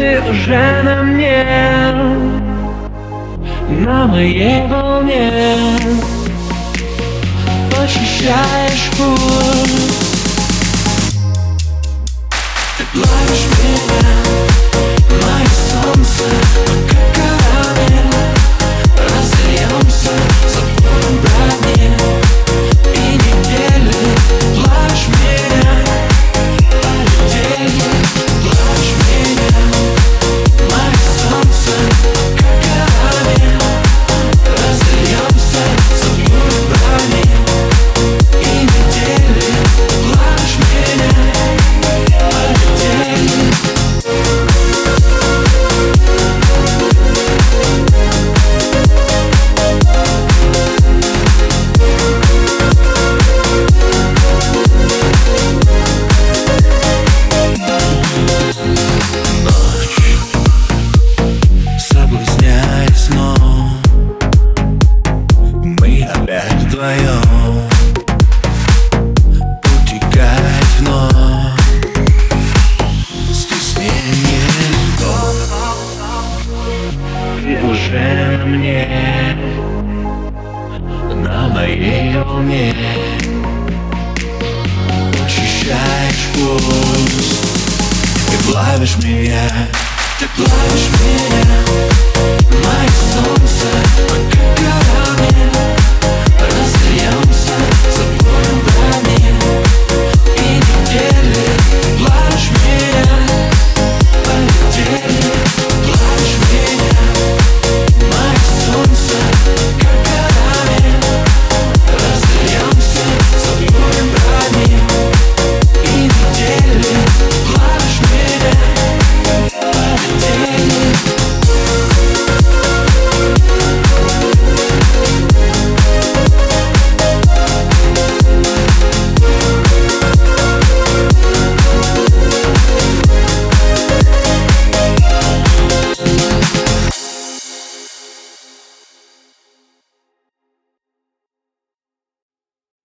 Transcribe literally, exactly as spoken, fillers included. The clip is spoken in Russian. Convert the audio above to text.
Ты уже на мне, на моей волне, очищаешь путь. Ты плавишь меня, мое солнце, как корабель. Разольемся, забудем про дни и недели. Плавишь меня, полетели. Плавишь меня, мое солнце, как корабель. Разольемся, забудем про дни и недели. Плавишь меня, полетели. Соблазняет сном, мы опять вдвоем, утекает вновь стеснение слов. Ты уже на мне, на моей волне, ощущаешь пульс. Ты плавишь меня, ты плавишь меня.